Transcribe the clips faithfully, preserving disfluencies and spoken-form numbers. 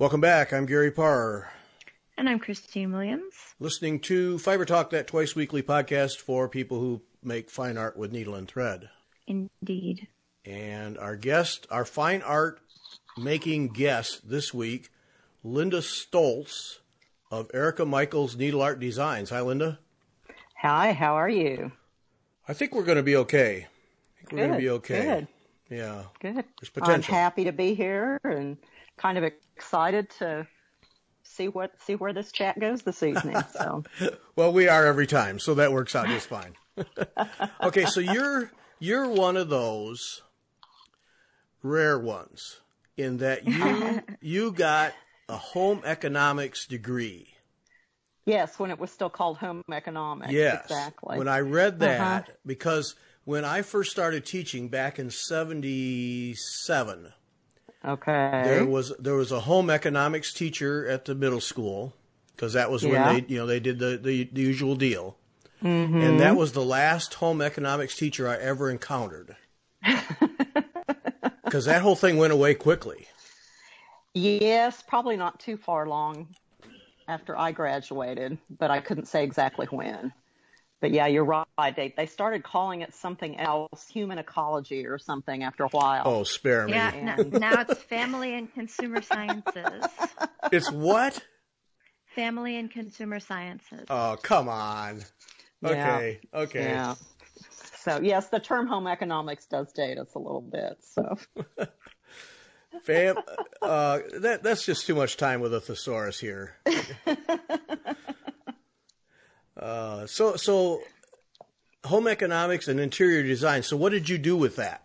Welcome back. I'm Gary Parr. And I'm Christine Williams. Listening to Fiber Talk, that twice weekly podcast for people who make fine art with needle and thread. Indeed. And our guest, our fine art making guest this week, Linda Stoltz of Erica Michaels Needle Art Designs. Hi, Linda. Hi, how are you? I think we're going to be okay. I think Good, we're going to be okay. Good. Yeah. Good. There's potential. I'm happy to be here and kind of excited to see what see where this chat goes this evening. So, well, we are every time, so that works out just fine. Okay, so you're you're one of those rare ones in that you you got a home economics degree. Yes, when it was still called home economics. Yes, exactly. When I read that, uh-huh. because when I first started teaching back in seventy-seven, okay, there was there was a home economics teacher at the middle school, because that was yeah. when they you know they did the the, the usual deal, mm-hmm. and that was the last home economics teacher I ever encountered, because that whole thing went away quickly. Yes, probably not too far long after I graduated, but I couldn't say exactly when. But yeah, you're right. They they started calling it something else, human ecology or something after a while. Oh, spare me. Yeah, and now it's family and consumer sciences. It's what? Family and consumer sciences. Oh, come on. Okay, yeah. okay. Yeah. So yes, the term home economics does date us a little bit. So. Fam, uh, that that's just too much time with a thesaurus here. uh, so so, home economics and interior design. So what did you do with that?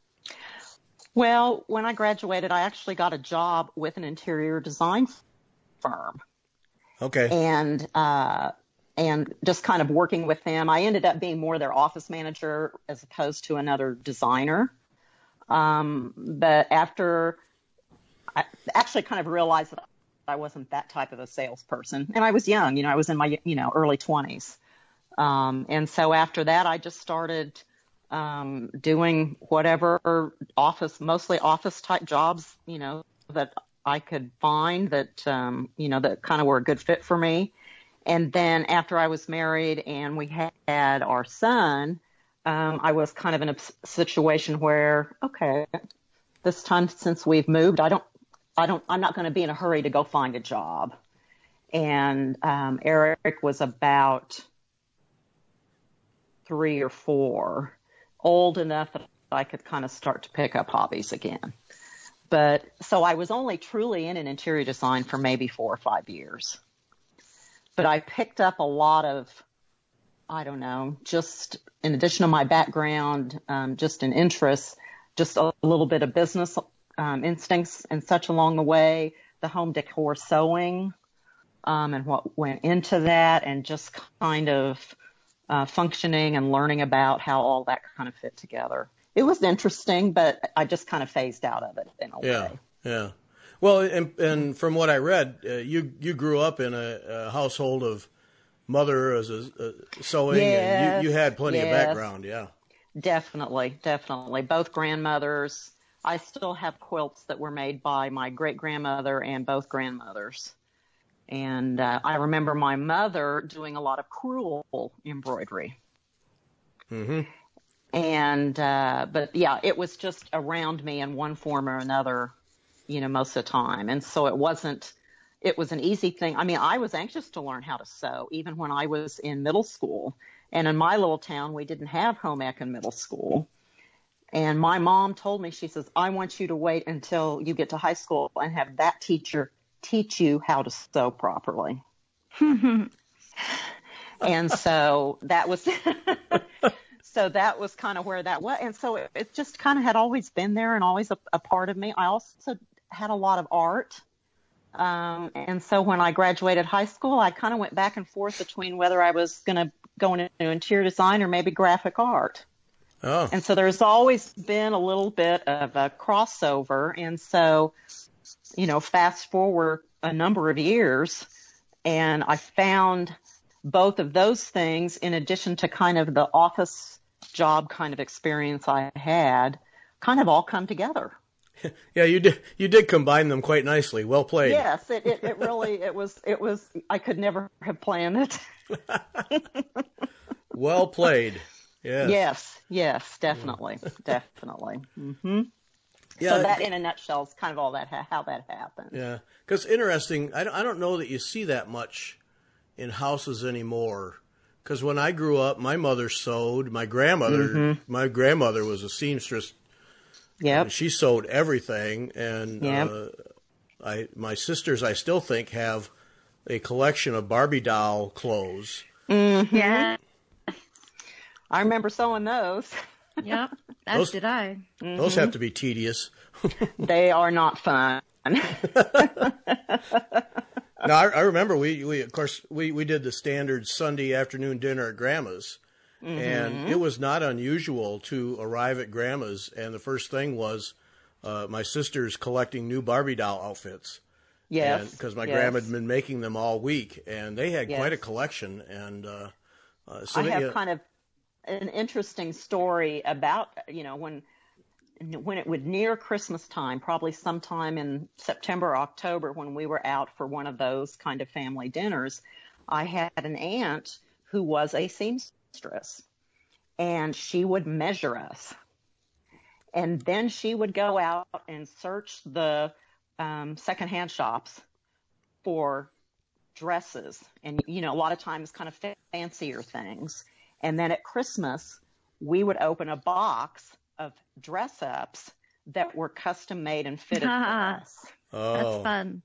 Well, when I graduated, I actually got a job with an interior design firm. Okay. And uh, and just kind of working with them, I ended up being more their office manager as opposed to another designer. Um, but after I actually kind of realized that I wasn't that type of a salesperson, and I was young, you know, I was in my, you know, early twenties. Um, and so after that, I just started, um, doing whatever office, mostly office type jobs, you know, that I could find that, um, you know, that kind of were a good fit for me. And then after I was married and we had our son, Um, I was kind of in a situation where, okay, this time since we've moved, I don't, I don't, I'm not going to be in a hurry to go find a job. And um, Eric was about three or four, old enough that I could kind of start to pick up hobbies again. But so I was only truly in an interior design for maybe four or five years. But I picked up a lot of, I don't know, just in addition to my background, um, just an interest, just a little bit of business um, instincts and such along the way, the home decor sewing um, and what went into that, and just kind of uh, functioning and learning about how all that kind of fit together. It was interesting, but I just kind of phased out of it in a yeah, way. Yeah. Well, and, and from what I read, uh, you you grew up in a, a household of mother as a, a sewing, yes, and you, you had plenty yes. of background, yeah. Definitely, definitely. Both grandmothers. I still have quilts that were made by my great-grandmother and both grandmothers. And uh, I remember my mother doing a lot of crewel embroidery. Mm-hmm. And, uh, but yeah, it was just around me in one form or another, you know, most of the time. And so it wasn't, it was an easy thing. I mean, I was anxious to learn how to sew, even when I was in middle school. And in my little town, we didn't have home ec in middle school. And my mom told me, she says, I want you to wait until you get to high school and have that teacher teach you how to sew properly. And so that was, so that was kind of where that was. And so it, it just kind of had always been there and always a, a part of me. I also had a lot of art. Um, and so when I graduated high school, I kind of went back and forth between whether I was going to go into interior design or maybe graphic art. Oh. And so there's always been a little bit of a crossover. And so, you know, fast forward a number of years, and I found both of those things, in addition to kind of the office job kind of experience I had, kind of all come together. Yeah, you did. You did combine them quite nicely. Well played. Yes, it, it, it really, it was, it was, I could never have planned it. Well played. Yes. Yes, yes, definitely, definitely. Mm-hmm. Yeah. So that, in a nutshell, is kind of all that ha- how that happened. Yeah, because interesting. I don't, I don't know that you see that much in houses anymore. Because when I grew up, my mother sewed. My grandmother, Mm-hmm. my grandmother was a seamstress. Yep. And she sewed everything, and Yep. uh, I, my sisters, I still think, have a collection of Barbie doll clothes. Mm-hmm. Yeah. I remember sewing those. Yep. As Those- did I. Those have to be tedious. They are not fun. Now, I, I remember we, we, of course, we, we did the standard Sunday afternoon dinner at Grandma's, Mm-hmm. and it was not unusual to arrive at Grandma's, and the first thing was uh, my sisters collecting new Barbie doll outfits. Yes. Because my yes. grandma had been making them all week, and they had quite a Yes. collection. And uh, uh, so I they, have uh, kind of an interesting story about, you know, when when it would near Christmas time, probably sometime in September or October, when we were out for one of those kind of family dinners, I had an aunt who was a seamstress, and she would measure us. And then she would go out and search the um, secondhand shops for dresses and, you know, a lot of times kind of fancier things. And then at Christmas, we would open a box of dress ups that were custom made and fitted for us. oh, That's fun.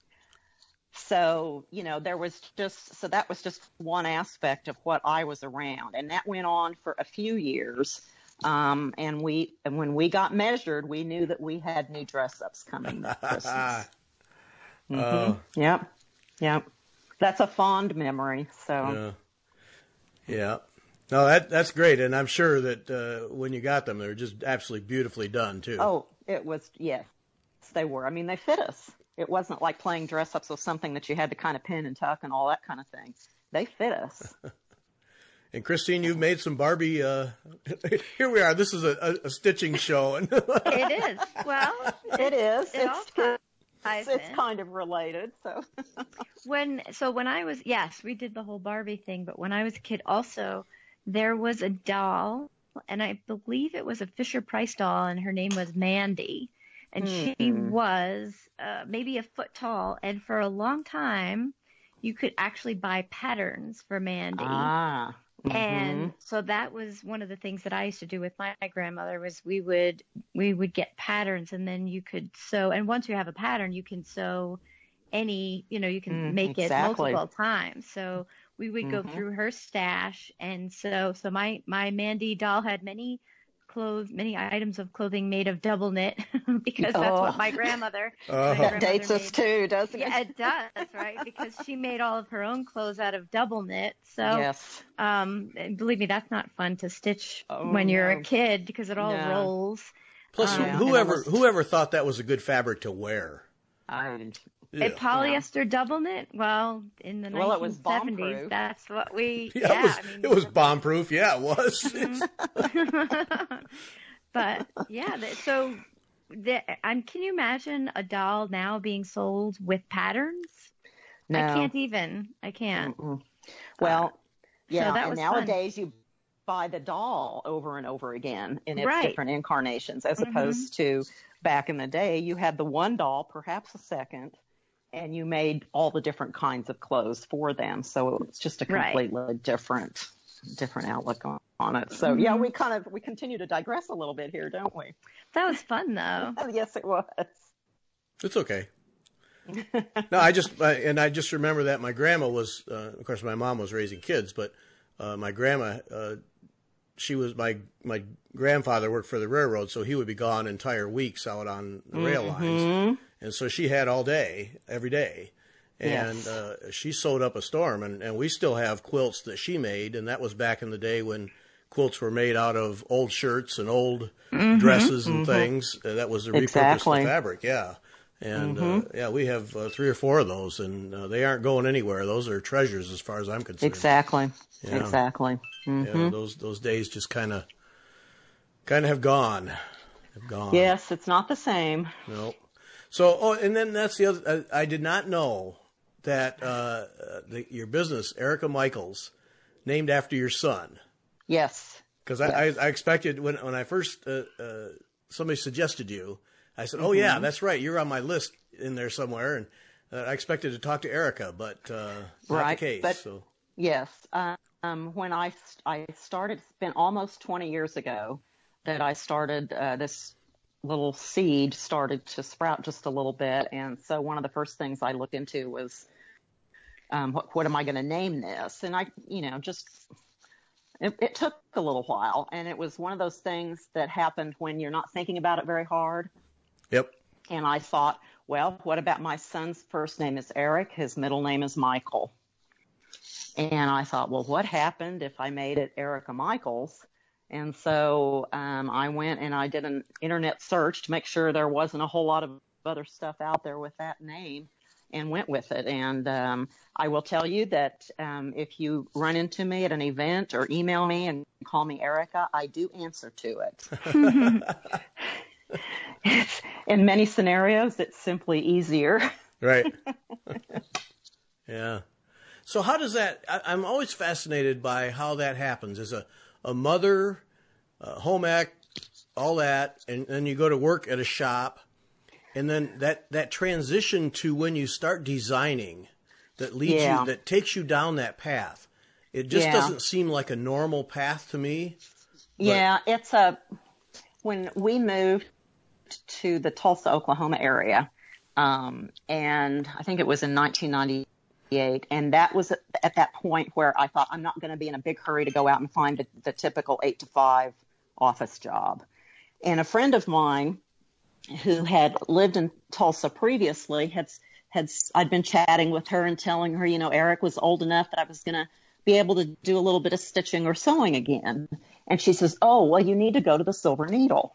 So, you know, there was just, so that was just one aspect of what I was around. And that went on for a few years. Um, and we, and when we got measured, we knew that we had new dress ups coming that Christmas. Mm-hmm. Oh. Yep. Yep. That's a fond memory. So, yeah. Yeah. No, that that's great, and I'm sure that uh, when you got them, they were just absolutely beautifully done too. oh, it was, yes, they were. I mean, they fit us. It wasn't like playing dress ups with something that you had to kind of pin and tuck and all that kind of thing. They fit us. And Christine, you've made some Barbie. Uh, here we are. This is a, a, a stitching show, and It is. Well, It is. it all It's, ties it's, it's in. kind of related. So, When so when I was yes, we did the whole Barbie thing, but when I was a kid also there was a doll, and I believe it was a Fisher Price doll, and her name was Mandy, and she Mm. was uh, maybe a foot tall, and for a long time you could actually buy patterns for Mandy. ah. And so that was one of the things that I used to do with my grandmother was we would we would get patterns, and then you could sew, and once you have a pattern you can sew any, you know, you can Mm, make it exactly. multiple times. So we would go Mhm. through her stash, and so so my my Mandy doll had many clothes, many items of clothing made of double knit because that's Oh. what my grandmother. Oh. my That grandmother dates us made. too, doesn't it? Yeah, it does, right? Because she made all of her own clothes out of double knit. So Yes. um, and believe me, that's not fun to stitch Oh, when you're no. a kid because it all No. rolls. plus, Um, whoever and almost- whoever thought that was a good fabric to wear. I, Yeah. A polyester double knit? Well, in the Well, it was nineteen seventies, bomb-proof. that's what we. Yeah, Yeah, it was, I mean, it was bomb proof. Yeah, it was. but yeah, th- so the, and can you imagine a doll now being sold with patterns? no. I can't even. I can't. Mm-mm. Well, yeah, that and was fun. nowadays you buy the doll over and over again in its Right. different incarnations, as Mhm. opposed to back in the day, you had the one doll, perhaps a second, and you made all the different kinds of clothes for them. So it's just a Right. completely different, different outlook on, on it. So yeah, Mhm. we kind of we continue to digress a little bit here, don't we? That was fun though. Yes, it was. It's okay. No, I just I, and I just remember that my grandma was, uh, of course, my mom was raising kids, but uh, my grandma, uh, she was my my grandfather worked for the railroad, so he would be gone entire weeks out on the rail lines, and so she had all day every day, and Yes. uh, she sewed up a storm, and, and we still have quilts that she made, and that was back in the day when quilts were made out of old shirts and old dresses and things. Uh, that was the repurposed Exactly. fabric, yeah. And uh, yeah, we have uh, three or four of those, and uh, they aren't going anywhere. Those are treasures, as far as I'm concerned. Exactly. Yeah. Exactly. Yeah, those those days just kind of kind of have gone. Gone. Yes, it's not the same. No. So, oh, and then that's the other. I, I did not know that uh, the, your business, Erica Michaels, named after your son. Yes. Because yes. I, I, I expected when when I first uh, uh, somebody suggested you, I said, "Oh mm-hmm. yeah, that's right. You're on my list in there somewhere." And uh, I expected to talk to Erica, but uh, not right. the case. But, so yes, um, when I I started, it's been almost twenty years ago that I started uh, this. Little seed started to sprout just a little bit. And so one of the first things I looked into was, um, what, what am I going to name this? And I, you know, just, it, it took a little while. And it was one of those things that happened when you're not thinking about it very hard. Yep. And I thought, well, what about my son's first name is Eric? His middle name is Michael. And I thought, well, what happened if I made it Erica Michaels? And so um, I went and I did an internet search to make sure there wasn't a whole lot of other stuff out there with that name, and went with it. And um, I will tell you that um, if you run into me at an event or email me and call me Erica, I do answer to it. It's, in many scenarios, it's simply easier. Right. Yeah. So how does that, I, I'm always fascinated by how that happens. As a a mother, uh, home ec, all that, and then you go to work at a shop, and then that, that transition to when you start designing that leads yeah. you, that takes you down that path. It just yeah. doesn't seem like a normal path to me. But... Yeah, it's a, when we moved to the Tulsa, Oklahoma area, um, and I think it was in nineteen ninety-eight. And that was at that point where I thought, I'm not going to be in a big hurry to go out and find the, the typical eight to five office job. And a friend of mine who had lived in Tulsa previously had, had, I'd been chatting with her and telling her, you know, Eric was old enough that I was going to be able to do a little bit of stitching or sewing again. And she says, oh, well, you need to go to the Silver Needle.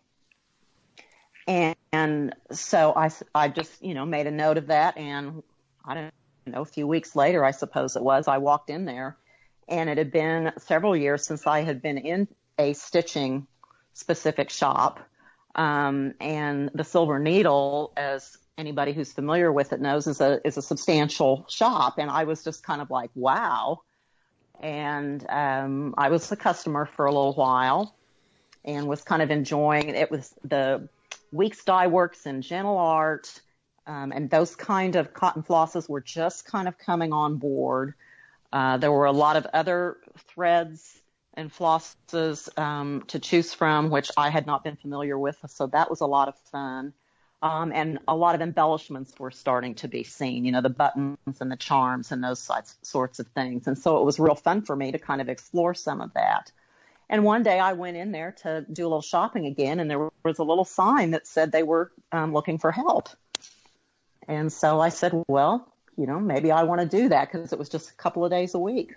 And, and so I, I just, you know, made a note of that. And I don't You know, a few weeks later, I suppose it was, I walked in there, and it had been several years since I had been in a stitching specific shop. Um, and the Silver Needle, as anybody who's familiar with it knows, is a, is a substantial shop. And I was just kind of like, wow. And, um, I was a customer for a little while and was kind of enjoying it. It was the Weeks Dye Works and Gentle Art. Um, and those kind of cotton flosses were just kind of coming on board. Uh, there were a lot of other threads and flosses um, to choose from, which I had not been familiar with. So that was a lot of fun. Um, and a lot of embellishments were starting to be seen, you know, the buttons and the charms and those sorts, sorts of things. And so it was real fun for me to kind of explore some of that. And one day I went in there to do a little shopping again, and there was a little sign that said they were um, looking for help. And so I said, well, you know, maybe I want to do that, because it was just a couple of days a week.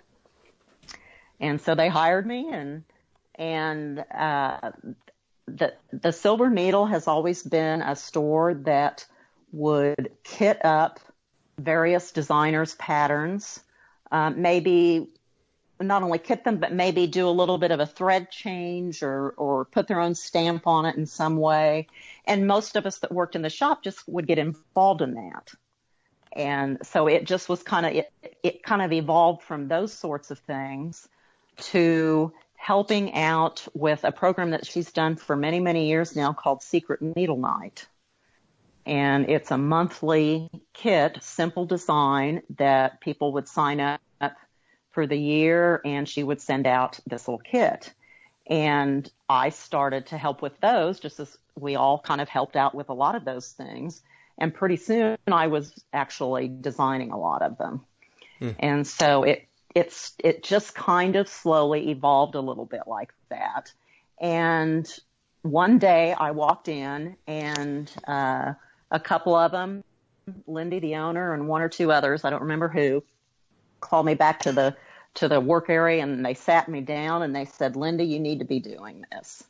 And so they hired me, and and uh, the the Silver Needle has always been a store that would kit up various designers' patterns, um, maybe not only kit them, but maybe do a little bit of a thread change or, or put their own stamp on it in some way. And most of us that worked in the shop just would get involved in that. And so it just was kind of, it, it kind of evolved from those sorts of things to helping out with a program that she's done for many, many years now called Secret Needle Night. And it's a monthly kit, simple design that people would sign up for the year, and she would send out this little kit. And I started to help with those, just as we all kind of helped out with a lot of those things. And pretty soon I was actually designing a lot of them. Hmm. And so it, it's, it just kind of slowly evolved a little bit like that. And one day I walked in, and uh, a couple of them, Lindy, the owner, and one or two others, I don't remember who, called me back to the to the work area, and they sat me down and they said, Linda, you need to be doing this.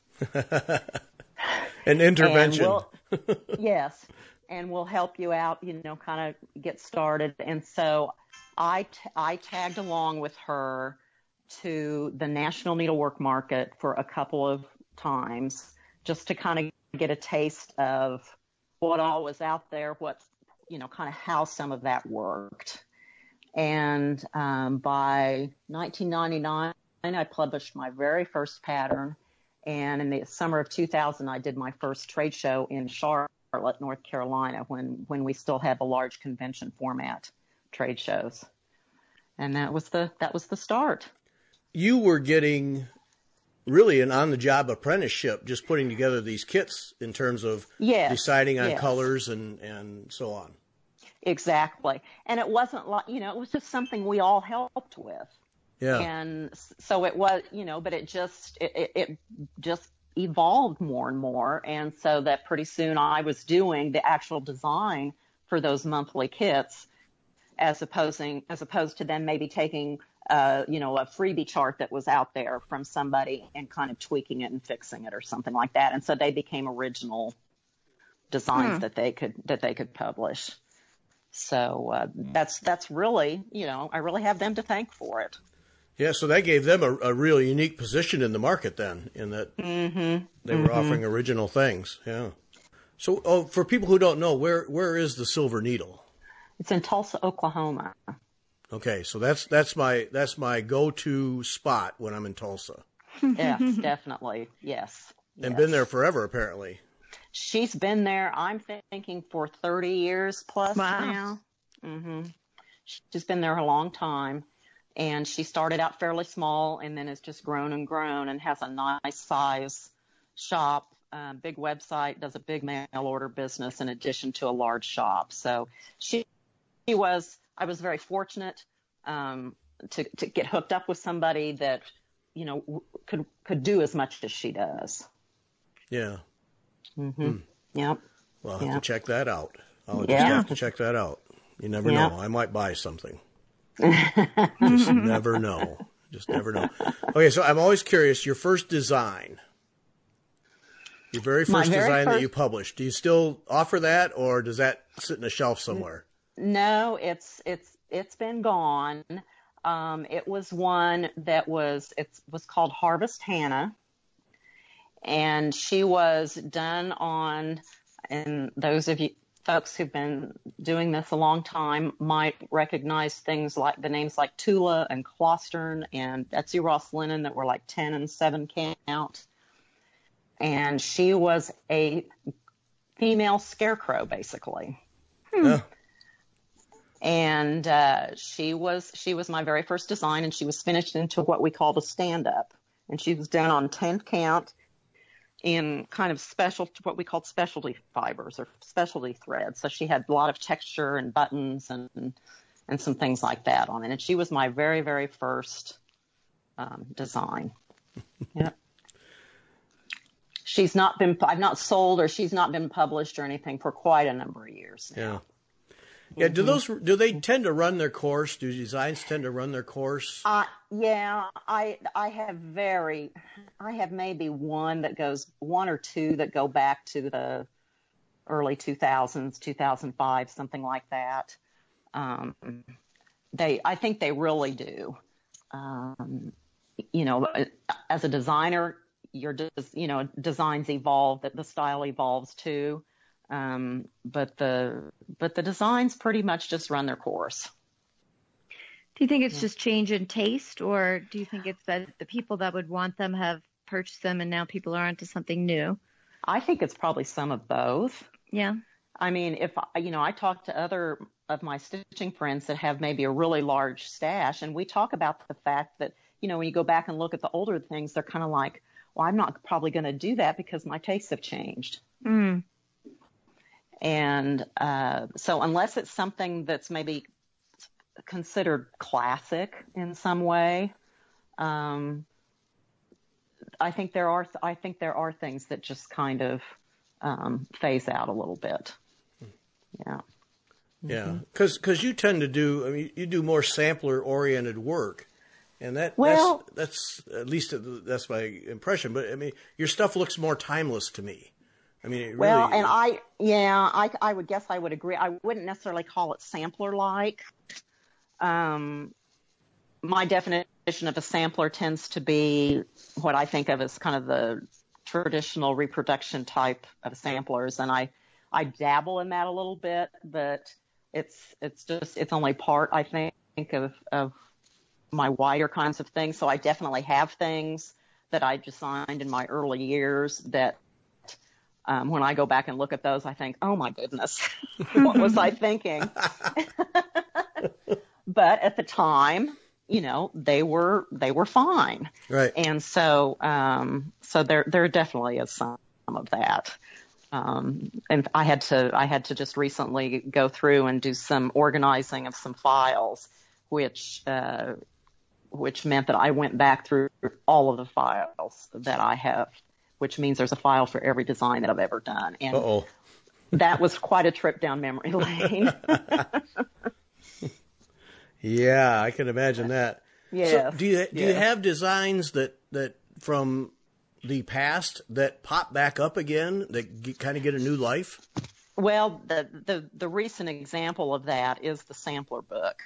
An intervention. And we'll, yes. And we'll help you out, you know, kind of get started. And so I, t- I tagged along with her to the National Needlework Market for a couple of times, just to kind of get a taste of what all was out there, what, you know, kind of how some of that worked. And um, by nineteen ninety-nine, I published my very first pattern. And in the summer of two thousand, I did my first trade show in Charlotte, North Carolina, when, when we still had the large convention format trade shows. And that was the that was the start. You were getting really an on-the-job apprenticeship, just putting together these kits in terms of yes, deciding on yes. colors and, and so on. Exactly. And it wasn't like, you know, it was just something we all helped with. Yeah. And so it was, you know, but it just, it, it, it just evolved more and more. And so that pretty soon I was doing the actual design for those monthly kits, as opposing, as opposed to them maybe taking, uh, you know, a freebie chart that was out there from somebody and kind of tweaking it and fixing it or something like that. And so they became original designs hmm. that they could, that they could publish. So uh, that's, that's really, you know, I really have them to thank for it. Yeah, so that gave them a, a real unique position in the market then, in that mm-hmm. they were mm-hmm. offering original things. Yeah. So oh, for people who don't know, where where is the Silver Needle? It's in Tulsa, Oklahoma. Okay, so that's that's my that's my go-to spot when I'm in Tulsa. Yes, definitely. Yes. And yes. been there forever, apparently. She's been there, I'm thinking, for thirty years plus wow. now. Mm-hmm. She's been there a long time. And she started out fairly small and then has just grown and grown and has a nice size shop, uh, big website, does a big mail order business in addition to a large shop. So she, she was, I was very fortunate um, to, to get hooked up with somebody that, you know, could, could do as much as she does. Yeah. Mm-hmm. Hmm. Yep. Well, I'll have yep. to check that out. I'll just yeah. have to check that out. You never yep. know. I might buy something. Just never know. Just never know. Okay, so I'm always curious, your first design, your very first very design first... that you published, do you still offer that, or does that sit in a shelf somewhere? No, it's it's it's been gone. Um, it was one that was it was called Harvest Hannah, and she was done on, and those of you folks who've been doing this a long time might recognize things like the names like Tula and Clostern and Betsy Ross Linen that were like ten and seven count. And she was a female scarecrow, basically. Hmm. Yeah. And uh, she was she was my very first design, and she was finished into what we called a stand-up. And she was done on ten count in kind of special, what we called specialty fibers or specialty threads. So she had a lot of texture and buttons and and some things like that on it. And she was my very, very first um, design. Yep. She's not been, I've not sold or she's not been published or anything for quite a number of years now. Yeah. Yeah, do those do they tend to run their course? Do designs tend to run their course? Uh, yeah, I I have very, I have maybe one that goes, one or two that go back to the early two thousands, two thousand five, something like that. Um, they, I think they really do. Um, you know, as a designer, your you know designs evolve, that the style evolves too. Um, but the but the designs pretty much just run their course. Do you think it's yeah. just change in taste, or do you think it's that the people that would want them have purchased them and now people are onto something new? I think it's probably some of both. Yeah. I mean, if you know, I talk to other of my stitching friends that have maybe a really large stash, and we talk about the fact that, you know, when you go back and look at the older things, they're kind of like, well, I'm not probably going to do that because my tastes have changed. Mm. And uh, so unless it's something that's maybe considered classic in some way, um, I think there are I think there are things that just kind of um, phase out a little bit. Yeah. Yeah, because because you tend to do, I mean, you do more sampler oriented work, and that well, that's, that's at least that's my impression. But I mean, your stuff looks more timeless to me. I mean, it really, well, and I, yeah, I, I would guess I would agree. I wouldn't necessarily call it sampler-like. Um, my definition of a sampler tends to be what I think of as kind of the traditional reproduction type of samplers, and I I dabble in that a little bit, but it's it's just it's only part, I think, of of my wider kinds of things. So I definitely have things that I designed in my early years that um, when I go back and look at those, I think, oh my goodness, what was I thinking? But at the time, you know, they were they were fine, right? And so um, so there there definitely is some of that. Um, and I had to I had to just recently go through and do some organizing of some files, which uh, which meant that I went back through all of the files that I have, which means there's a file for every design that I've ever done. And Uh-oh. That was quite a trip down memory lane. Yeah, I can imagine that. Yes, so do you do yes. you have designs that, that from the past that pop back up again, that get, kind of get a new life? Well, the, the, the recent example of that is the sampler book.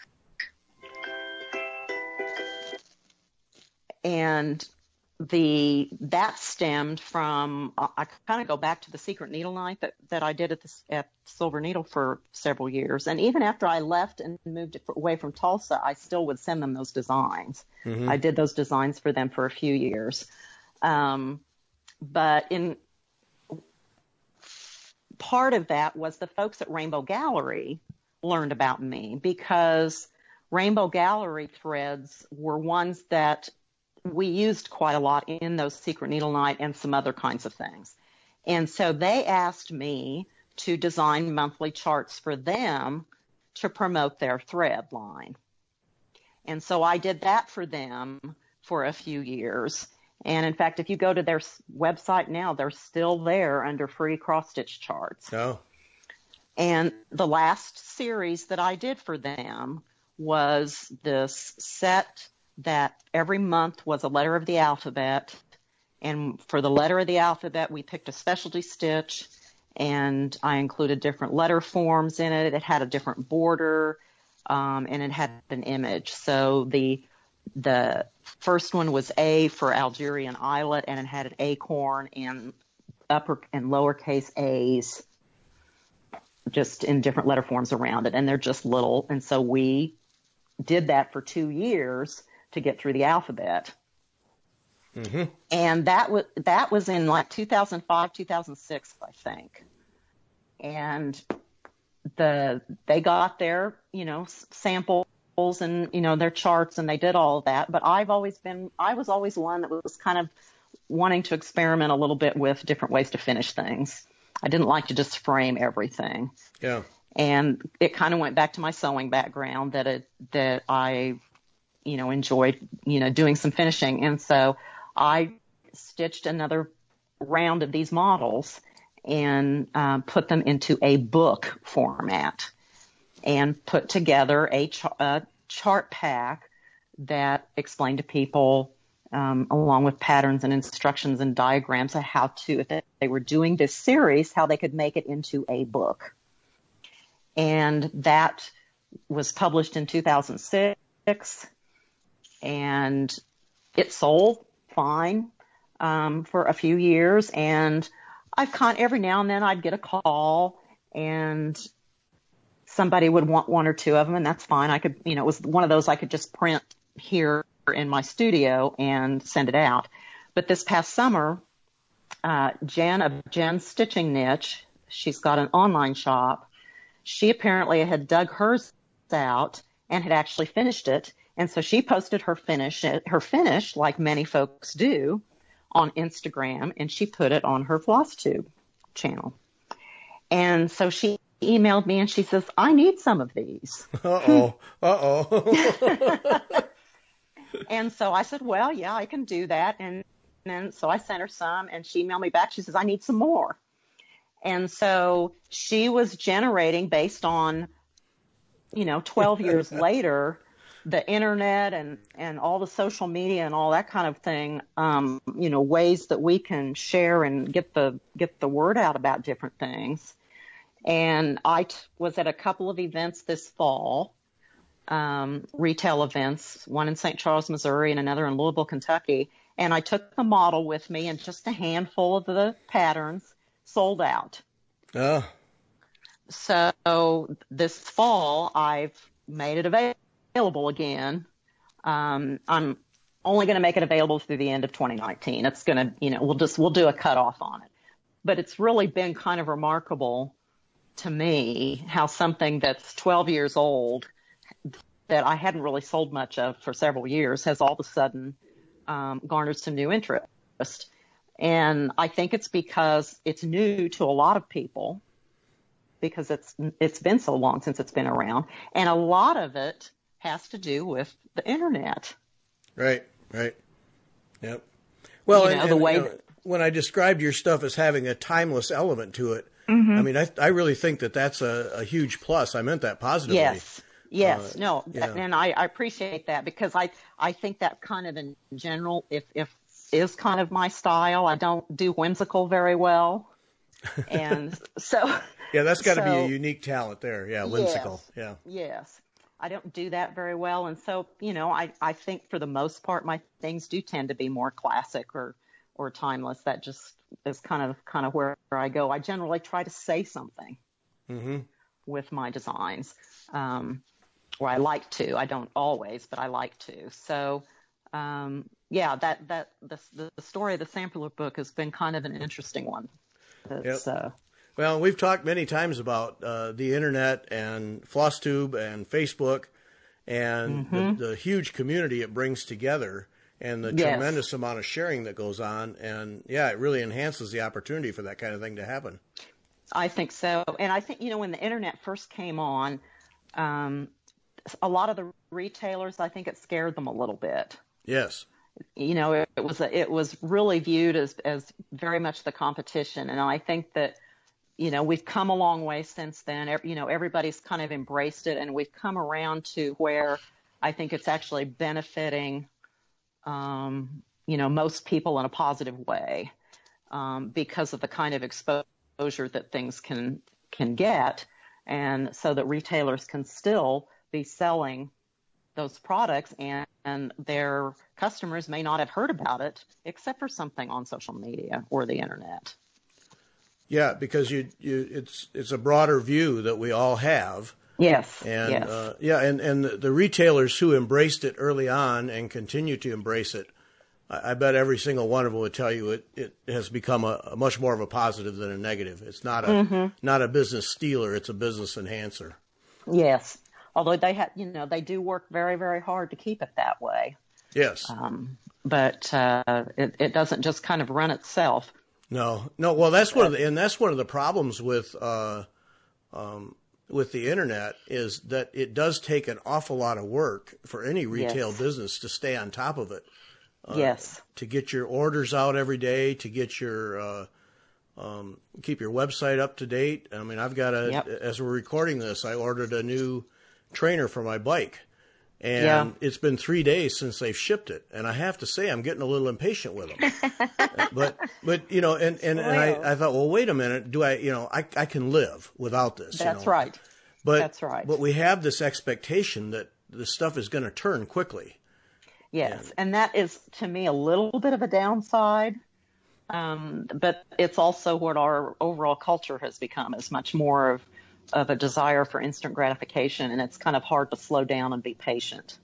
And the that stemmed from, I kind of go back to the Secret Needle Night that, that I did at, the, at Silver Needle for several years. And even after I left and moved away from Tulsa, I still would send them those designs. Mm-hmm. I did those designs for them for a few years. Um, but in part of that was the folks at Rainbow Gallery learned about me, because Rainbow Gallery threads were ones that we used quite a lot in those Secret Needle Night and some other kinds of things. And so they asked me to design monthly charts for them to promote their thread line. And so I did that for them for a few years. And in fact, if you go to their website now, they're still there under free cross-stitch charts. Oh. And the last series that I did for them was this set that every month was a letter of the alphabet. And for the letter of the alphabet, we picked a specialty stitch, and I included different letter forms in it. It had a different border, um, and it had an image. So the the first one was A for Algerian Islet, and it had an acorn and upper and lowercase A's just in different letter forms around it. And they're just little. And so we did that for two years to get through the alphabet. Mm-hmm. And that was, that was in like two thousand five, two thousand six, I think. And the, they got their, you know, samples and, you know, their charts, and they did all of that. But I've always been, I was always one that was kind of wanting to experiment a little bit with different ways to finish things. I didn't like to just frame everything. Yeah. And it kind of went back to my sewing background that it, that I, you know, enjoyed, you know, doing some finishing. And so I stitched another round of these models and um, put them into a book format and put together a, ch- a chart pack that explained to people, um, along with patterns and instructions and diagrams of how to, if they were doing this series, how they could make it into a book. And that was published in two thousand six, and it sold fine um, for a few years. And I've con- every now and then I'd get a call, and somebody would want one or two of them, and that's fine. I could, you know, it was one of those I could just print here in my studio and send it out. But this past summer, uh, Jen of Jen's Stitching Niche, she's got an online shop. She apparently had dug hers out and had actually finished it. And so she posted her finish, her finish, like many folks do, on Instagram, and she put it on her FlossTube channel. And so she emailed me and she says, I need some of these. Uh-oh. Uh-oh. And so I said, well, yeah, I can do that. And then so I sent her some, and she emailed me back. She says, I need some more. And so she was generating, based on, you know, twelve years later, the internet and, and all the social media and all that kind of thing, um, you know, ways that we can share and get the, get the word out about different things. And I t- was at a couple of events this fall um, retail events, one in Saint Charles, Missouri, and another in Louisville, Kentucky. And I took the model with me, and just a handful of the patterns sold out. Oh. So this fall, I've made it available again. Um, I'm only going to make it available through the end of twenty nineteen. It's going to, you know, we'll just, we'll do a cutoff on it. But it's really been kind of remarkable to me how something that's twelve years old that I hadn't really sold much of for several years has all of a sudden um, garnered some new interest. And I think it's because it's new to a lot of people, because it's it's been so long since it's been around. And a lot of it has to do with the internet. Right, right. Yep. Well, you know, and, the and, way you know, that, when I described your stuff as having a timeless element to it, Mm-hmm. I mean, I, I really think that that's a, a huge plus. I meant that positively. yes, yes, Uh, no, yeah. and I, I appreciate that, because I, I think that kind of in general, if, if is kind of my style. I don't do whimsical very well. And so, yeah, that's got to so, be a unique talent there. Yeah, whimsical. Yes, yeah. Yes. I don't do that very well. And so, you know, I, I think for the most part, my things do tend to be more classic or, or timeless. That just is kind of, kind of where I go. I generally try to say something Mm-hmm. with my designs, um, or I like to. I don't always, but I like to. So, um, yeah, that, that, the, the story of the sampler book has been kind of an interesting one. It's, Yep. uh, Well, we've talked many times about uh, the internet and FlossTube and Facebook and Mm-hmm. the, the huge community it brings together and the Yes. tremendous amount of sharing that goes on. And, yeah, it really enhances the opportunity for that kind of thing to happen. I think so. And I think, you know, when the internet first came on, um, a lot of the retailers, I think it scared them a little bit. Yes. You know, it, it was a, it was really viewed as, as very much the competition. And I think that, you know, we've come a long way since then. You know, everybody's kind of embraced it, and we've come around to where I think it's actually benefiting, um, you know, most people in a positive way, um, because of the kind of exposure that things can can get, and so that retailers can still be selling those products, and, and their customers may not have heard about it except for something on social media or the internet. Yeah, because you, you, it's it's a broader view that we all have. Yes. And yes. uh, yeah, and, and the, the retailers who embraced it early on and continue to embrace it, I, I bet every single one of them would tell you it, it has become a, a much more of a positive than a negative. It's not a Mm-hmm. not a business stealer; it's a business enhancer. Yes. Although they have, you know, they do work very, very hard to keep it that way. Yes. Um, but uh, it, it doesn't just kind of run itself. No, no. Well, that's one of the, and that's one of the problems with uh, um, with the internet is that it does take an awful lot of work for any retail Yes. business to stay on top of it. Uh, Yes. To get your orders out every day, to get your uh, um, keep your website up to date. I mean, I've got a. Yep. As we're recording this, I ordered a new trainer for my bike, and Yeah. it's been three days since they've shipped it, and I have to say I'm getting a little impatient with them. but but you know, and and, and I, I thought, well, wait a minute, do I you know I I can live without this? That's you know? right. But That's right. But we have this expectation that the stuff is going to turn quickly. Yes. And that is, to me, a little bit of a downside. Um, but it's also what our overall culture has become, is much more of, of a desire for instant gratification. And it's kind of hard to slow down and be patient.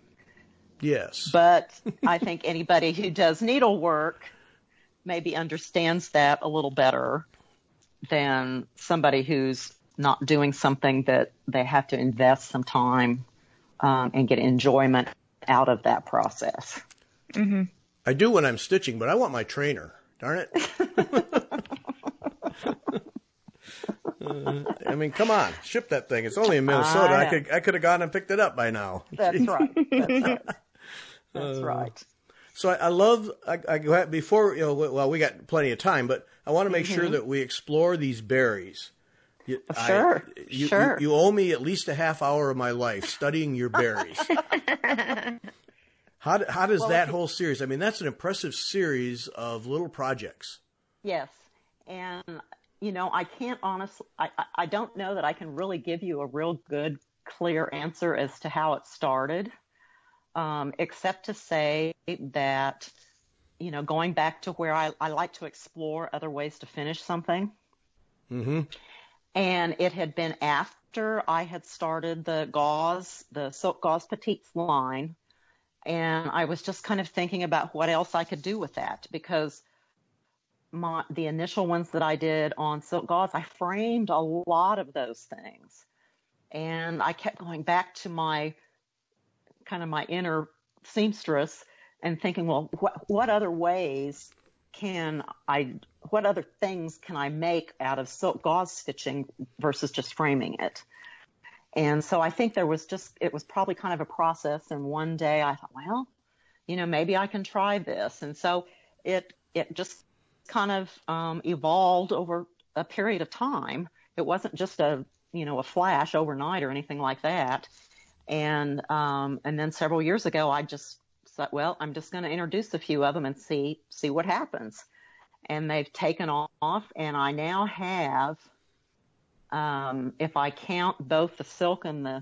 Yes. But I think anybody who does needlework maybe understands that a little better than somebody who's not doing something that they have to invest some time um, and get enjoyment out of that process. Mm-hmm. I do when I'm stitching, but I want my trainer. Darn it. uh, I mean, come on, ship that thing. It's only in Minnesota. I, I could I could have gone and picked it up by now. That's right. That's right. That's Uh, right. So I, I love, I, I go ahead, before, you know, well, we got plenty of time, but I want to make Mm-hmm. sure that we explore these berries. You, Sure, I, you, sure. You, you owe me at least a half hour of my life studying your berries. How, how does Well, that if- whole series, I mean, that's an impressive series of little projects. Yes. And, you know, I can't honestly, I, I- I don't know that I can really give you a real good clear answer as to how it started, um, except to say that, you know, going back to where I, I like to explore other ways to finish something. Mm-hmm. And it had been after I had started the gauze, the Silk Gauze Petites line. And I was just kind of thinking about what else I could do with that, because my, the initial ones that I did on silk gauze, I framed a lot of those things. And I kept going back to my kind of my inner seamstress and thinking, well, what, what other ways can I, what other things can I make out of silk gauze stitching versus just framing it? And so I think there was just, it was probably kind of a process. And one day I thought, well, you know, maybe I can try this. And so it, it just kind of um, evolved over a period of time. It wasn't just a, you know, a flash overnight or anything like that. And, um, and then several years ago, I just said, well, I'm just going to introduce a few of them and see, see what happens. And they've taken off, and I now have, um, if I count both the silk and the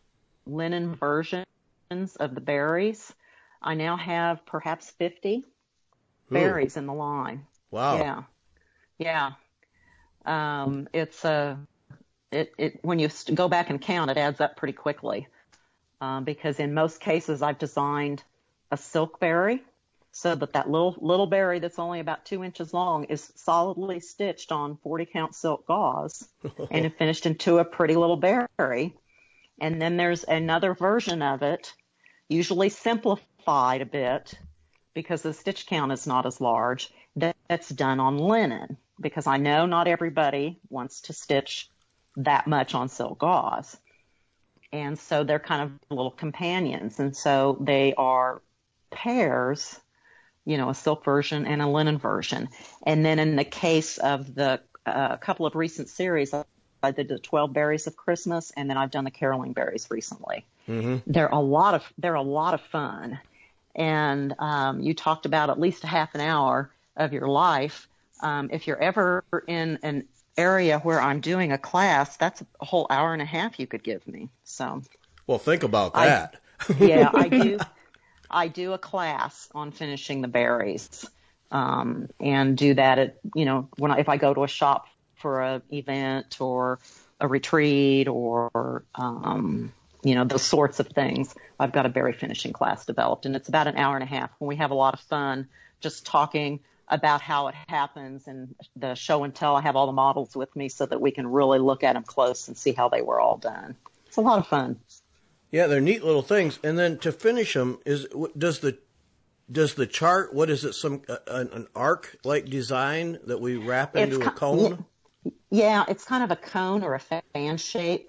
linen versions of the berries, I now have perhaps fifty Ooh. Berries in the line. Wow. Yeah. Yeah. Um, it's a, it, it, when you go back and count, it adds up pretty quickly. Um, because in most cases I've designed a silk berry so that that little, little berry that's only about two inches long is solidly stitched on forty count silk gauze and it finished into a pretty little berry. And then there's another version of it, usually simplified a bit because the stitch count is not as large, that's done on linen, because I know not everybody wants to stitch that much on silk gauze. And so they're kind of little companions. And so they are pairs, you know, a silk version and a linen version. And then in the case of the uh, couple of recent series, I did the twelve Berries of Christmas, and then I've done the Caroling Berries recently. Mm-hmm. They're a lot of, they're a lot of fun. And um, you talked about at least a half an hour of your life. Um, if you're ever in an area where I'm doing a class, that's a whole hour and a half you could give me. So, well, think about that. I, yeah, I do. I do a class on finishing the berries, um, and do that at, you know, when I, if I go to a shop for a event or a retreat or, um, you know, those sorts of things, I've got a berry finishing class developed, and it's about an hour and a half when we have a lot of fun just talking about how it happens, and the show and tell. I have all the models with me so that we can really look at them close and see how they were all done. It's a lot of fun. Yeah, they're neat little things. And then to finish them, is does the does the chart, what is it, some uh, an, an arc like design that we wrap into it's a cone? Yeah, it's kind of a cone or a fan shape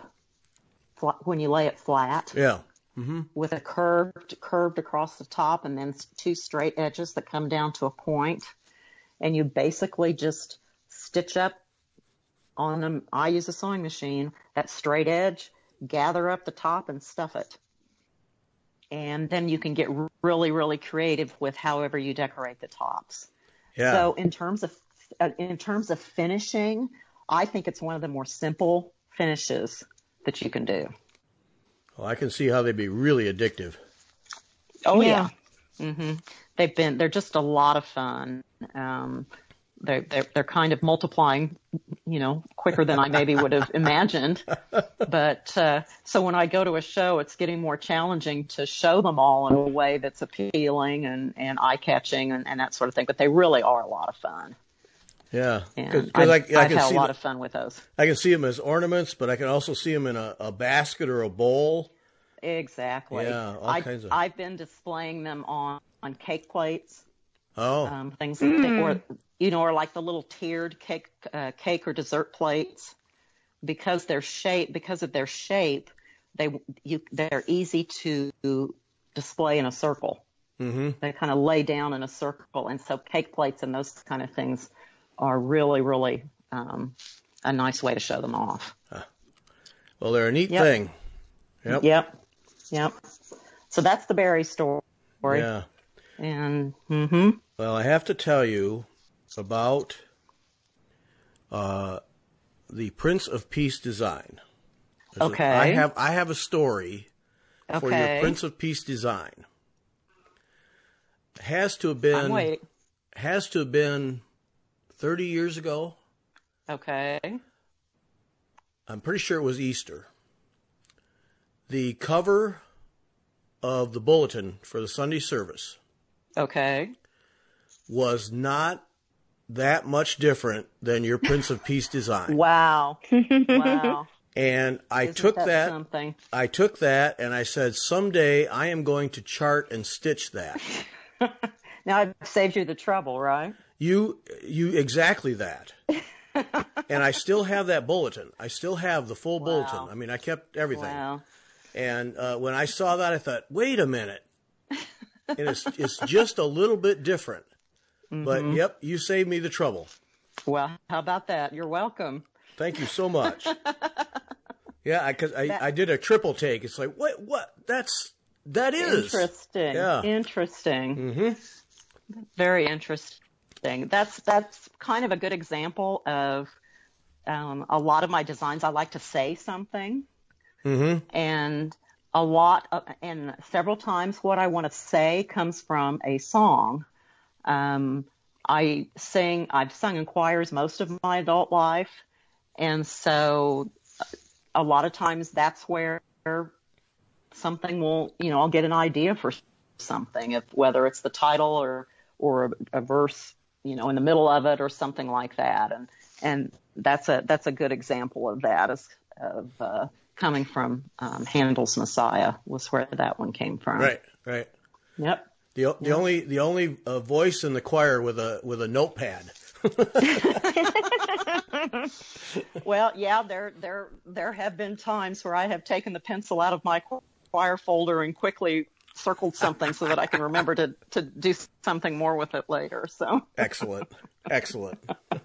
when you lay it flat. Yeah. Mm-hmm. With a curved curved across the top, and then two straight edges that come down to a point. And you basically just stitch up on them. I use a sewing machine, that straight edge, gather up the top and stuff it. And then you can get really, really creative with however you decorate the tops. Yeah. So in terms of, uh, in terms of finishing, I think it's one of the more simple finishes that you can do. Well, I can see how they'd be really addictive. Oh yeah. yeah. Mm-hmm. They've been, they're just a lot of fun. Um, they're, they're, they're kind of multiplying, you know, quicker than I maybe would have imagined. But, uh, so when I go to a show, it's getting more challenging to show them all in a way that's appealing and, and eye catching and, and that sort of thing. But they really are a lot of fun. Yeah. And I've, I, I I've had a lot of fun with those. I can see them as ornaments, but I can also see them in a, a basket or a bowl. Exactly. Yeah, all I, kinds of. I've been displaying them on, on cake plates. Oh. Um, things like mm. or you know, or like the little tiered cake, uh, cake or dessert plates, because their shape, because of their shape, they you they're easy to display in a circle. Mm-hmm. They kind of lay down in a circle, and so cake plates and those kind of things are really, really um, a nice way to show them off. Huh. Well, they're a neat yep. thing. Yep. Yep. Yep. So that's the berry story. Yeah. And mm-hmm. Well, I have to tell you about uh, the Prince of Peace design. There's Okay. A, I have I have a story for Okay. your Prince of Peace design. Has to have been I'm waiting. has to have been thirty years ago. Okay. I'm pretty sure it was Easter. The cover of the bulletin for the Sunday service Okay. was not that much different than your Prince of Peace design. Wow. Wow. And I Isn't took that that, something? I took that and I said, someday I am going to chart and stitch that. Now I've saved you the trouble, right? You, you, exactly that. And I still have that bulletin. I still have the full Wow. bulletin. I mean, I kept everything. Wow. And uh, when I saw that, I thought, wait a minute. And it's, it's just a little bit different. Mm-hmm. But, yep, you saved me the trouble. Well, how about that? You're welcome. Thank you so much. Yeah, because I, That- I, I did a triple take. It's like, what? What? That's, that is. Interesting. Yeah. Interesting. Mm-hmm. Very interesting. That's that's kind of a good example of um, a lot of my designs. I like to say something, Mm-hmm. and a lot of, and several times what I want to say comes from a song. Um, I sing. I've sung in choirs most of my adult life, and so a lot of times that's where something will, you know, I'll get an idea for something, if whether it's the title or or a, a verse, you know, in the middle of it or something like that, and and that's a that's a good example of that, is of uh, coming from um, Handel's Messiah was where that one came from. Right, right. Yep. The the Yeah. only the only uh, voice in the choir with a with a notepad. Well, yeah, there there there have been times where I have taken the pencil out of my choir folder and quickly circled something so that I can remember to to do something more with it later. So Excellent, excellent.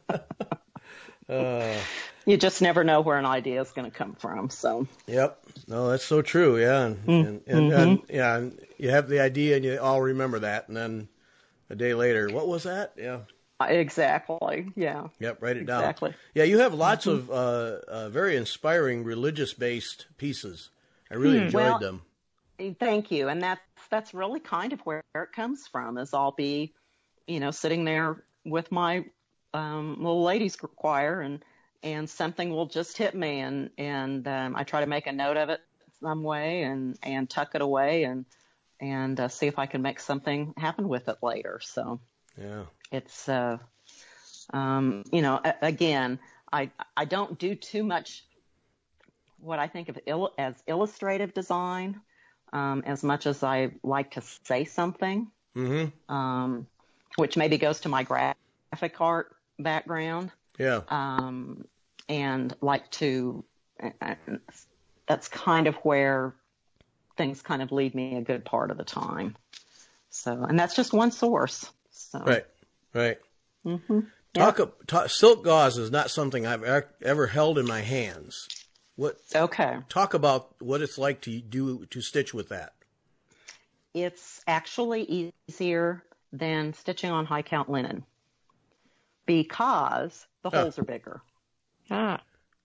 Uh, you just never know where an idea is going to come from. So yep. No, that's so true. Yeah, and Mm. and, and, and yeah, and you have the idea and you all remember that, and then a day later, what was that? Yeah. exactly, yeah, Yep, write it down. exactly. Yeah, you have lots of uh, uh, very inspiring religious-based pieces. I really enjoyed Well, them. Thank you, and that's that's really kind of where it comes from. Is I'll be, you know, sitting there with my um, little ladies choir, and and something will just hit me, and and um, I try to make a note of it some way, and and tuck it away, and and uh, see if I can make something happen with it later. So Yeah. it's uh, um, you know, a- again, I I don't do too much what I think of il- as illustrative design, um, as much as I like to say something, Mm-hmm. um, which maybe goes to my graphic art background, Yeah. um, and like to. Uh, that's kind of where things kind of lead me a good part of the time. So, and that's just one source. So, Right. Right. Mm-hmm. Talk, ab- talk. Silk gauze is not something I've e- ever held in my hands. What? Okay. Talk about what it's like to do to stitch with that. It's actually easier than stitching on high count linen because the Huh. holes are bigger. Ah.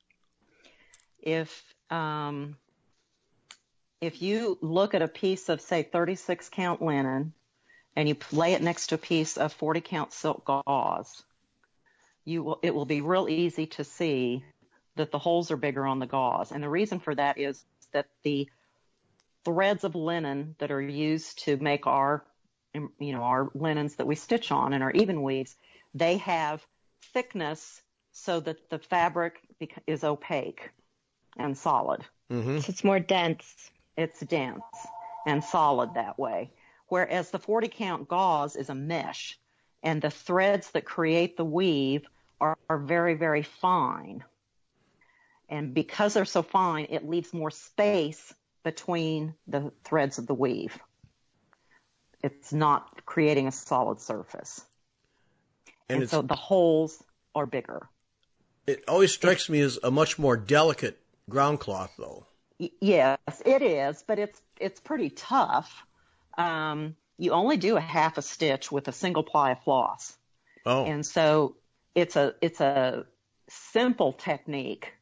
If um, if you look at a piece of, say, thirty-six count linen and you lay it next to a piece of forty count silk gauze, you will it will be real easy to see that the holes are bigger on the gauze. And the reason for that is that the threads of linen that are used to make our, you know, our linens that we stitch on and our even weaves, they have thickness so that the fabric bec- is opaque and solid. Mm-hmm. So it's more dense. It's dense and solid that way. Whereas the forty count gauze is a mesh, and the threads that create the weave are, are very, very fine. And because they're so fine, it leaves more space between the threads of the weave. It's not creating a solid surface. And And, it's, so the holes are bigger. it always strikes me as a much more delicate ground cloth, though. Y- Yes, it is, but it's it's pretty tough. Um, you only do a half a stitch with a single ply of floss, Oh. and so it's a it's a simple technique.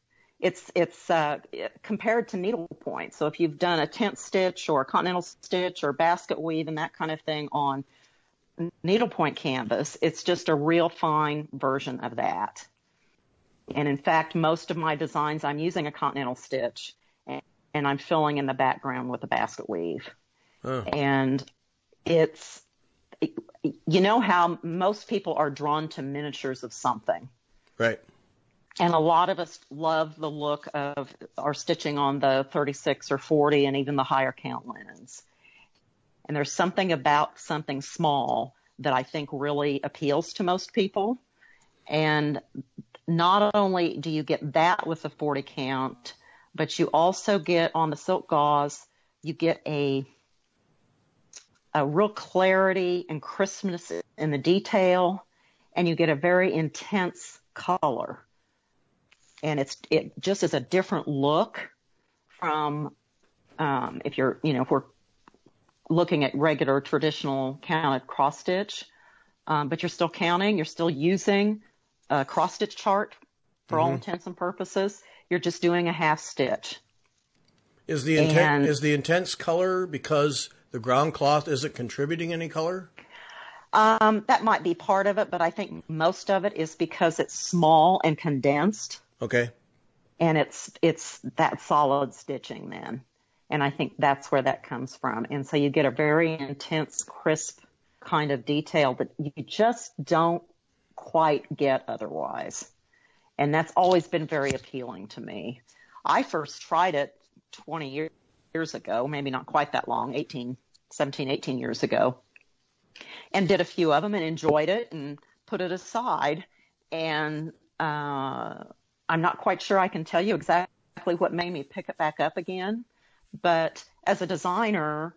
it's it's uh, compared to needlepoint. So if you've done a tent stitch or a continental stitch or basket weave and that kind of thing on needlepoint canvas, it's just a real fine version of that. And in fact, most of my designs, I'm using a continental stitch, and, and I'm filling in the background with a basket weave. Oh. And it's, you know how most people are drawn to miniatures of something. Right. And a lot of us love the look of our stitching on the thirty-six or forty and even the higher count linens. And there's something about something small that I think really appeals to most people. And not only do you get that with the forty count, but you also get on the silk gauze, you get a a real clarity and crispness in the detail, and you get a very intense color. And it's it just is a different look from um, if you're, you know, if we're looking at regular traditional counted cross stitch, um, but you're still counting, you're still using a cross stitch chart for mm-hmm. all intents and purposes. You're just doing a half stitch. Is the inten- is the intense color because the ground cloth isn't contributing any color? Um, that might be part of it, but I think most of it is because it's small and condensed. Okay. And it's it's that solid stitching then. And I think that's where that comes from. And so you get a very intense, crisp kind of detail that you just don't quite get otherwise. And that's always been very appealing to me. I first tried it twenty years ago, maybe not quite that long, eighteen, seventeen, eighteen years ago, and did a few of them and enjoyed it and put it aside. And uh, I'm not quite sure I can tell you exactly what made me pick it back up again. But as a designer,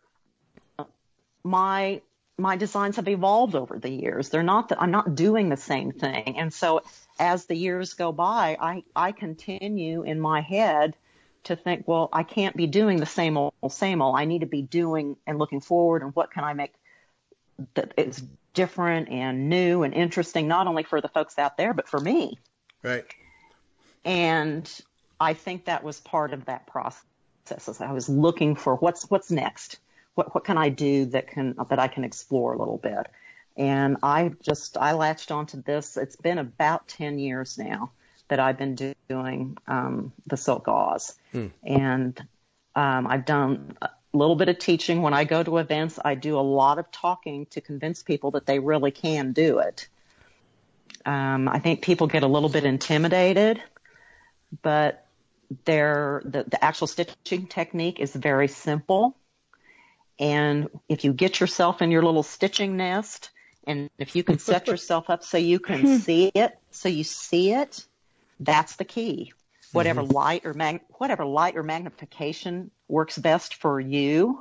my my designs have evolved over the years. They're not that I'm not doing the same thing. And so as the years go by, I, I continue in my head to think, well, I can't be doing the same old, same old. I need to be doing and looking forward, and what can I make that is different and new and interesting, not only for the folks out there, but for me. Right. And I think that was part of that process. As I was looking for what's what's next. What what can I do that can that I can explore a little bit? And I just I latched onto this. It's been about ten years now that I've been do, doing um, the silk gauze, hmm. and um, I've done a little bit of teaching. When I go to events, I do a lot of talking to convince people that they really can do it. Um, I think people get a little bit intimidated, but they're, the, the actual stitching technique is very simple. And if you get yourself in your little stitching nest, and if you can set yourself up so you can see it, so you see it, that's the key. Whatever mm-hmm. light or mag, whatever light or magnification works best for you,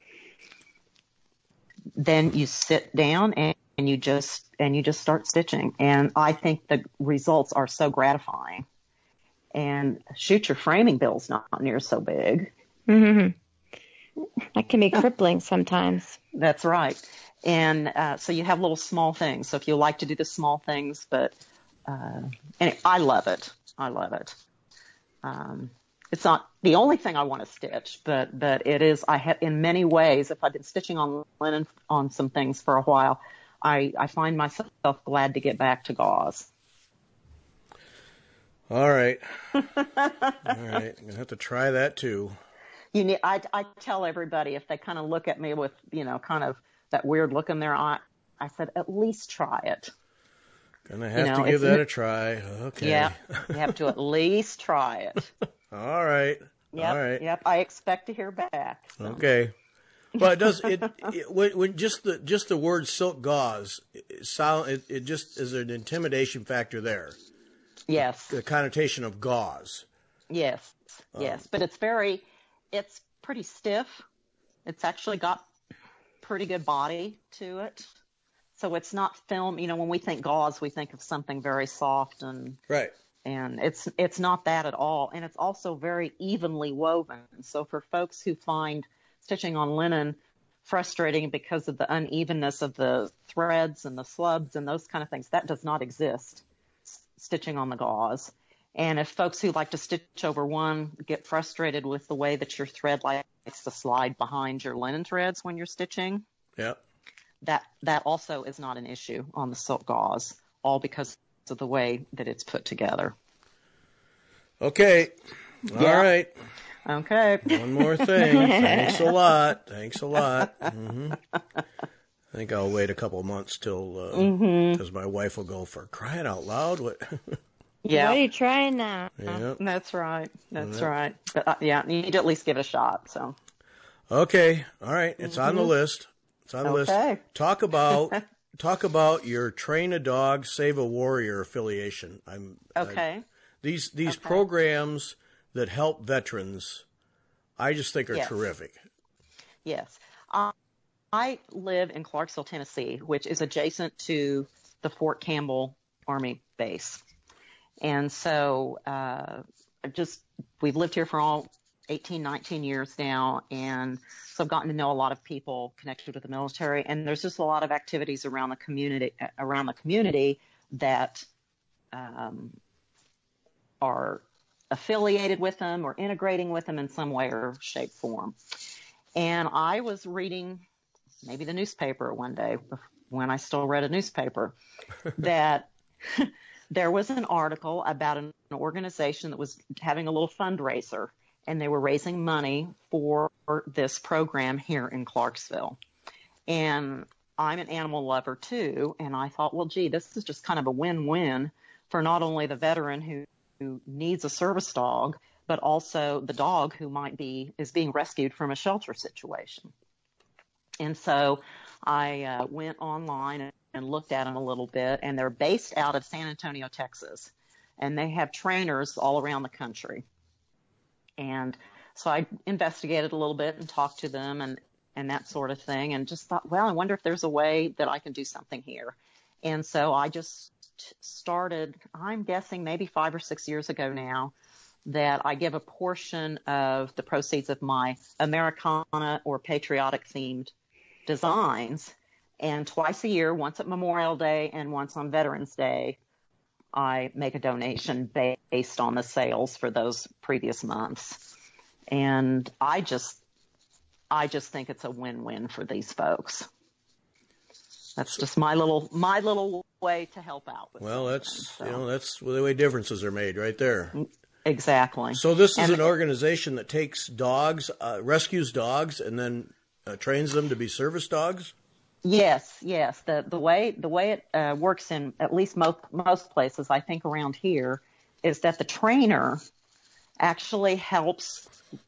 then you sit down and, and you just and you just start stitching. And I think the results are so gratifying. And shoot, your framing bill's not near so big. Mm-hmm. That can be crippling sometimes. That's right. And uh, so you have little small things. So if you like to do the small things, but uh, and I love it. I love it. Um, it's not the only thing I want to stitch, but but it is. I have in many ways. If I've been stitching on linen on some things for a while, I I find myself glad to get back to gauze. All right. All right. I'm going to have to try that too. You need, I, I tell everybody if they kind of look at me with, you know, kind of that weird look in their eye, I said, at least try it. Gonna have you know, to give that a try. Okay. Yeah. You have to at least try it. All right. Yep, All right. Yep. I expect to hear back. So. Okay. Well, it does. It, it when, when just the just the word silk gauze, it, sound it, it just is an intimidation factor there. Yes. The connotation of gauze. Yes. Yes. Um, but it's very, it's pretty stiff. It's actually got pretty good body to it. So it's not film. You know, when we think gauze, we think of something very soft and right. And it's it's not that at all. And it's also very evenly woven. So for folks who find stitching on linen frustrating because of the unevenness of the threads and the slubs and those kind of things, that does not exist stitching on the gauze. And if folks who like to stitch over one get frustrated with the way that your thread likes to slide behind your linen threads when you're stitching, yeah, that that also is not an issue on the silk gauze, all because of the way that it's put together. Okay. All Yeah. right. Okay. One more thing. Thanks a lot. Thanks a lot. Mm-hmm. I think I'll wait a couple of months till, because uh, Mm-hmm. my wife will go, for crying out loud. What? Yeah. What are you trying now? Yeah. That's right. That's Yeah. right. But uh, yeah, you need to at least give it a shot. So. Okay. All right. It's on the list. It's on the Okay. list. Talk about talk about your Train a Dog, Save a Warrior affiliation. I'm Okay. I, these these Okay. programs that help veterans, I just think are Yes. terrific. Yes. Um, I live in Clarksville, Tennessee, which is adjacent to the Fort Campbell Army base. And so uh, just we've lived here for all eighteen, nineteen years now. And so I've gotten to know a lot of people connected with the military. And there's just a lot of activities around the community, around the community that um, are affiliated with them or integrating with them in some way or shape, form. And I was reading maybe the newspaper one day when I still read a newspaper that there was an article about an organization that was having a little fundraiser, and they were raising money for this program here in Clarksville. And I'm an animal lover too, and I thought, well, gee, this is just kind of a win-win for not only the veteran who, who needs a service dog, but also the dog who might be is being rescued from a shelter situation. And so I uh, went online and, and looked at them a little bit, and they're based out of San Antonio, Texas, and they have trainers all around the country. And so I investigated a little bit and talked to them and, and that sort of thing, and just thought, well, I wonder if there's a way that I can do something here. And so I just started, I'm guessing maybe five or six years ago now, that I give a portion of the proceeds of my Americana or patriotic themed designs. And twice a year, once at Memorial Day and once on Veterans Day, I make a donation based on the sales for those previous months. And I just, I just think it's a win-win for these folks. That's just my little, my little way to help out with Well, something, that's so. you know that's the way differences are made right there. Exactly. So this is And- an organization that takes dogs, uh, rescues dogs, and then uh, trains them to be service dogs. Yes, yes. The the way the way it uh, works in at least most most places, I think around here, is that the trainer actually helps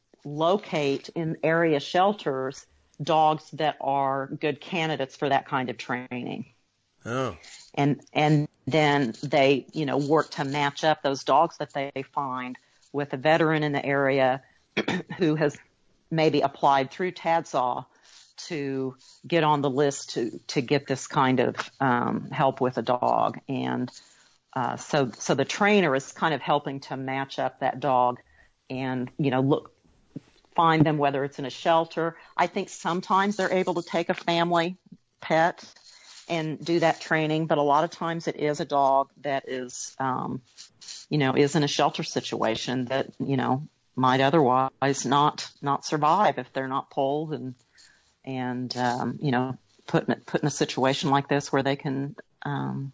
locate in area shelters dogs that are good candidates for that kind of training. Oh, And and then they, you know, work to match up those dogs that they find with a veteran in the area who has maybe applied through T A D S A to get on the list to to get this kind of um, help with a dog. And uh, so so the trainer is kind of helping to match up that dog and, you know, look, find them, whether it's in a shelter. I think sometimes they're able to take a family pet and do that training, but a lot of times it is a dog that is, um, you know, is in a shelter situation that, you know, might otherwise not not survive if they're not pulled and and um, you know, put in, put in a situation like this where they can, um,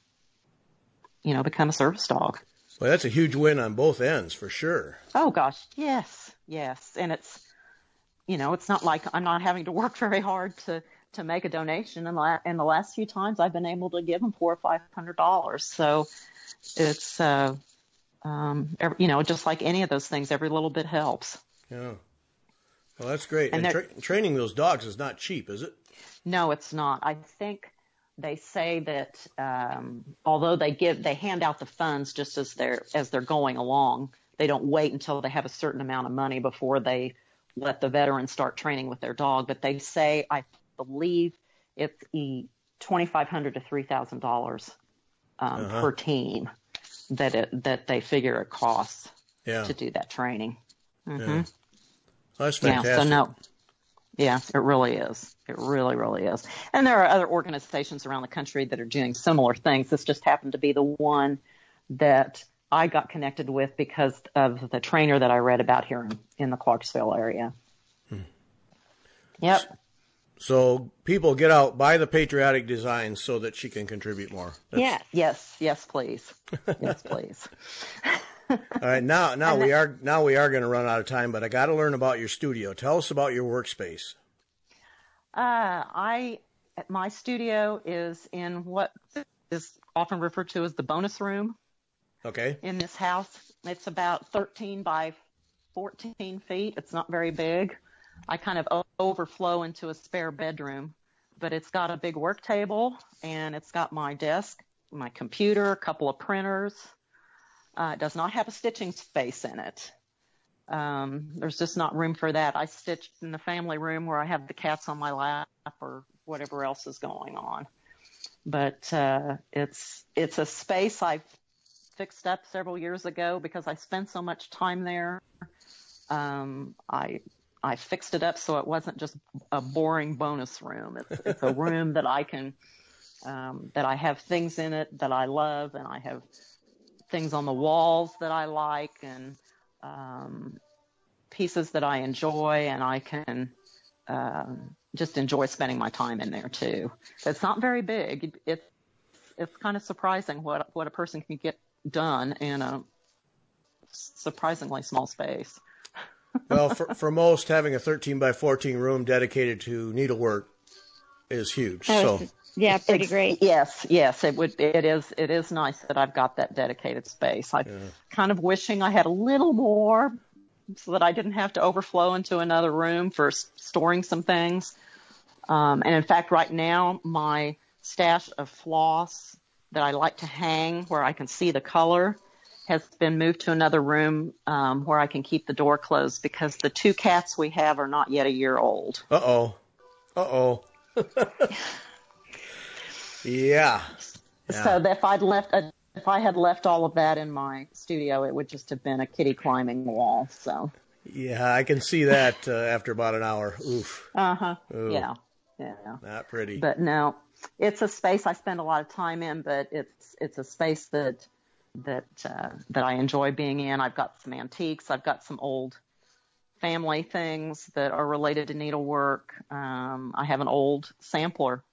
you know, become a service dog. well, that's a huge win on both ends for sure. Oh gosh, yes, yes, and it's, you know, it's not like I'm not having to work very hard to. to make a donation, and la- in the last few times I've been able to give them four or five hundred dollars. So it's, uh, um, every, you know, just like any of those things, every little bit helps. Yeah. Well, that's great. And And, they're- tra- training those dogs is not cheap, is it? No, it's not. I think they say that um, although they give, they hand out the funds just as they're as they're going along. They don't wait until they have a certain amount of money before they let the veteran start training with their dog. But they say, I believe it's twenty-five hundred dollars to three thousand dollars um, Uh-huh. per team that it, that they figure it costs Yeah. to do that training. Yeah. hmm Well, that's Yeah, fantastic. so no, yeah, it really is. It really, really is. And there are other organizations around the country that are doing similar things. This just happened to be the one that I got connected with because of the trainer that I read about here in, in the Clarksville area. Hmm. Yep. So people get out, buy the patriotic designs so that she can contribute more. That's... Yes. Yes. Yes, please. Yes, please. All right. Now, now we are, now we are going to run out of time, but I got to learn about your studio. Tell us about your workspace. Uh, I, my studio is in what is often referred to as the bonus room. Okay. In this house. It's about thirteen by fourteen feet. It's not very big. I kind of overflow into a spare bedroom, but it's got a big work table and it's got my desk, my computer, a couple of printers. Uh, it does not have a stitching space in it. Um, there's just not room for that. I stitch in the family room where I have the cats on my lap or whatever else is going on. But uh, it's it's a space I've fixed up several years ago because I spent so much time there. Um, I I fixed it up so it wasn't just a boring bonus room. It's, it's a room that I can, um, that I have things in it that I love, and I have things on the walls that I like, and um, pieces that I enjoy, and I can um, just enjoy spending my time in there too. It's not very big. It's it's kind of surprising what what a person can get done in a surprisingly small space. Well, for, for most, having a thirteen by fourteen room dedicated to needlework is huge. Oh, so yeah, pretty great. Yes, yes, it would. It is. It is nice that I've got that dedicated space. I'm yeah. kind of wishing I had a little more, so that I didn't have to overflow into another room for storing some things. Um, and in fact, right now, my stash of floss that I like to hang where I can see the color has been moved to another room um, where I can keep the door closed because the two cats we have are not yet a year old. Uh-oh. Uh-oh. yeah. yeah. So if I'd left, a, if I had left all of that in my studio, it would just have been a kitty climbing wall. So. Yeah, I can see that uh, after about an hour. Oof. Uh-huh. Ooh. Yeah. Yeah. Not pretty. But no, it's a space I spend a lot of time in, but it's it's a space that that uh, that I enjoy being in. I've got some antiques. I've got some old family things that are related to needlework. Um, I have an old sampler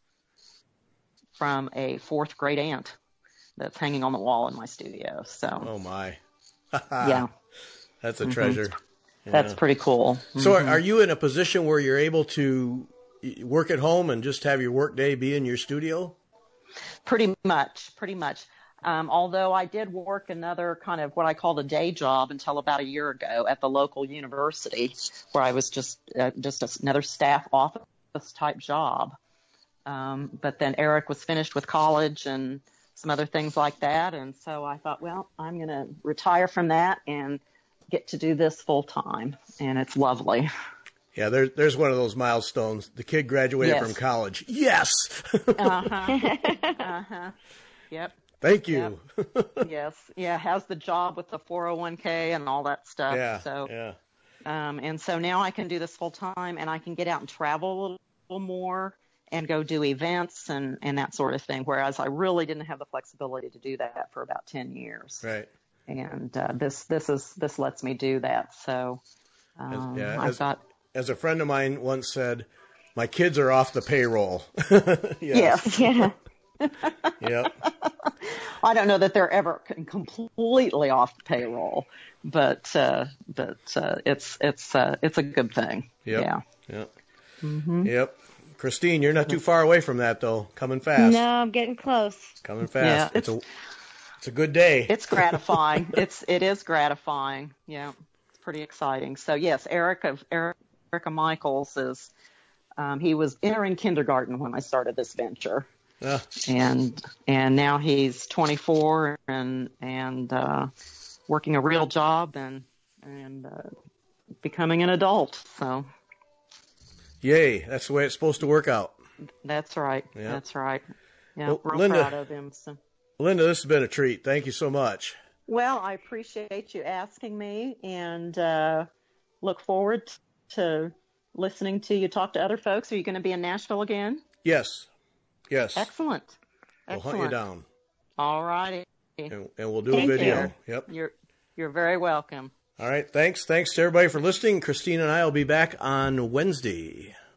from a fourth grade aunt that's hanging on the wall in my studio. So. Oh my. yeah. That's a mm-hmm. treasure. Yeah. That's pretty cool. So mm-hmm. are you in a position where you're able to work at home and just have your work day be in your studio? Pretty much, pretty much. Um, although I did work another kind of what I called a day job until about a year ago at the local university, where I was just uh, just another staff office type job. Um, but then Eric was finished with college and some other things like that, and so I thought, well, I'm going to retire from that and get to do this full time, and it's lovely. Yeah, there's there's one of those milestones. The kid graduated yes. from college. Yes. uh-huh. Uh-huh. Yep. Thank you. Yep. yes. Yeah. Has the job with the four oh one k and all that stuff. Yeah. So, yeah. Um, and so now I can do this full time, and I can get out and travel a little more and go do events and, and that sort of thing. Whereas I really didn't have the flexibility to do that for about ten years. Right. And uh, this this is this lets me do that. So um, as, yeah, I've as, got. As a friend of mine once said, my kids are off the payroll. yes. yes. Yeah. Yep. I don't know that they're ever completely off the payroll, but uh, but uh, it's it's uh, it's a good thing. Yep. Yeah. Yep. Mm-hmm. Yep. Christine, you're not too far away from that though. Coming fast. No, I'm getting close. Coming fast. Yeah, it's, it's a it's a good day. It's gratifying. it's it is gratifying. Yeah. It's pretty exciting. So yes, Eric of Erica Michaels is um, he was entering kindergarten when I started this venture. Uh. And and now he's twenty-four and and uh, working a real job and and uh, becoming an adult. So, yay! That's the way it's supposed to work out. That's right. Yeah. That's right. Yeah, well, real Linda, proud of him. So. Linda, this has been a treat. Thank you so much. Well, I appreciate you asking me, and uh, look forward to listening to you talk to other folks. Are you going to be in Nashville again? Yes. Yes. Excellent. We'll Excellent. hunt you down. All righty. and, and we'll do Thank a video. you. Yep. You're you're very welcome. All right. Thanks. Thanks to everybody for listening. Christine and I will be back on Wednesday.